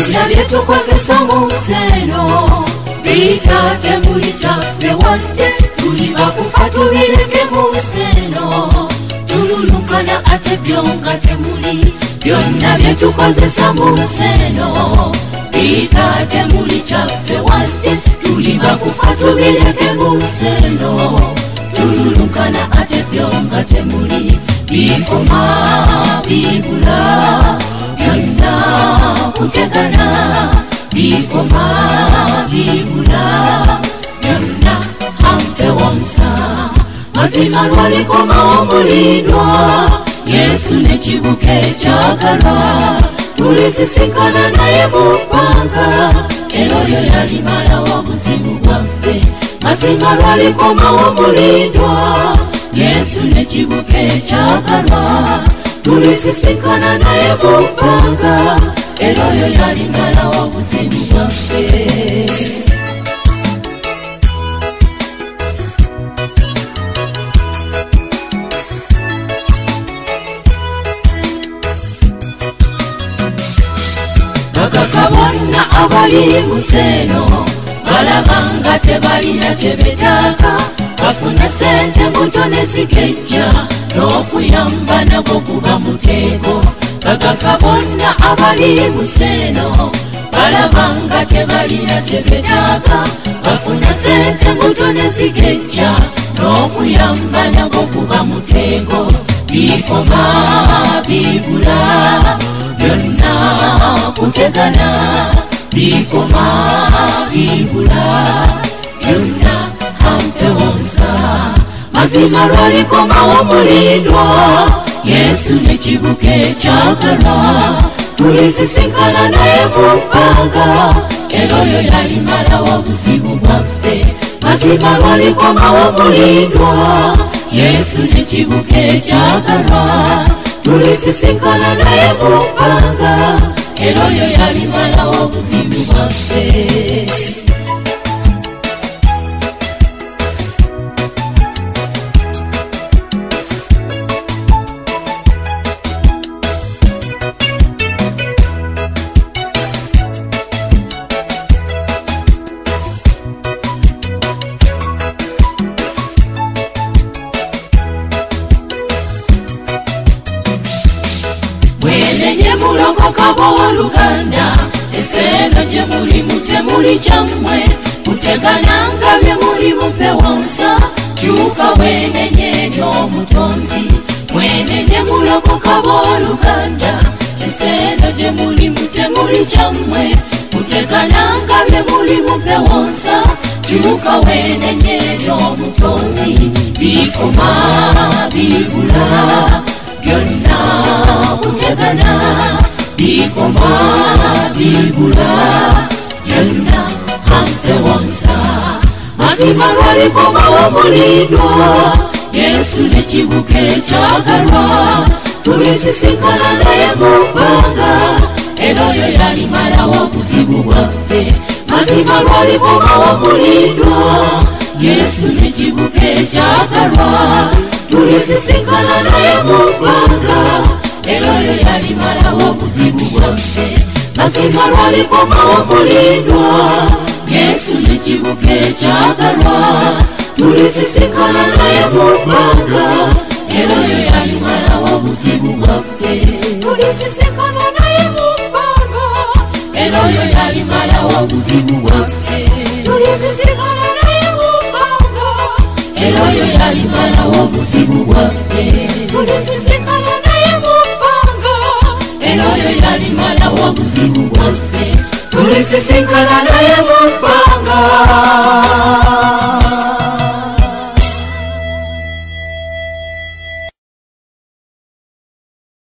byonna byetukozesa mu nsi eno bitate muli kyaffe wadde tuli bakufa tubireke mu nsi eno tululukana ate byo nga temuli byonna byetukozesa mu nsi eno bitate muli kyaffe wadde tuli bakufa tubireke mu nsi eno tululukana ate byo nga temuli bikoma bibula byonna kutegana bikoma bibula byonna hampewonsa mazima lwalikomawo mulindwa Yesu nekibuga ekyagalwa tulisisinkana naye mu bbanga era oyo yalimalawo obuzibu bwaffe mazima lwalikomawo mulindwa Yesu nekibuga ekyagalwa tulisisinkana naye mu bbanga era oyo yalimalawo obuzibu bwaffe bagagga bonna abali mu seeno balabanga tebalina kye betaaga bafuna sente mbuto ne zigejja n'okuyamba nabo kuba muteeko bagagga bonna abali mu seeno balabanga tebalina kye betaaga bafuna sente mbuto ne zigejja n'okuyamba nabo kuba muteeko bikoma bibula byonna kutegana bikoma bibula byonna hampewonsa mazima lwalikomawo mulindwa Yesu nekibuga ekyagalwa tulisisinkana naye mu bbanga era oyo yalimalawo obuzibu bwaffe mazima lwalikomawo mulindwa Yesu nekibuga ekyagalwa tulisisinkana naye mu bbanga era oyo yalimalawo obuzibu bwaffe mwenenye mulokoka b'oluganda eseno gye mulimu temuli kyammwe kutegananga bye muli mupewonsa kyuka wenenye ery'omutonzi mwenenye mulokoka b'oluganda eseno gye mulimu temuli kyammwe kutegananga bye muli mupewonsa kyuka wenenye ery'omutonzi bikoma bibula byonna kutegana bikoma bibula byonna hampewonsa mazima lwalikomawo mulindwa Yesu nekibuga ekyagalwa tulisisinkana naye mu bbanga era oyo yalimalawo obuzibu bwaffe mazima lwalikomawo mulindwa Yesu nekibuga ekyagalwa tulisisinkana naye mu bbanga era oyo yalimalawo obuzibu bwaffe mazima lwalikomawo mulindwa Yesu nekibuga ekyagalwa tulisisinkana naye mu bbanga era oyo yalimalawo obuzibu bwaffe tulisisinkana naye mu bbanga era oyo yalimalawo obuzibu bwaffe tulisisinkana naye mu bbanga era oyo yalimalawo obuzibu bwaffe tulisisinkana naye mu bbanga era oyo yalimalawo obuzibu bwaffe tulisisinkana naye mu bbanga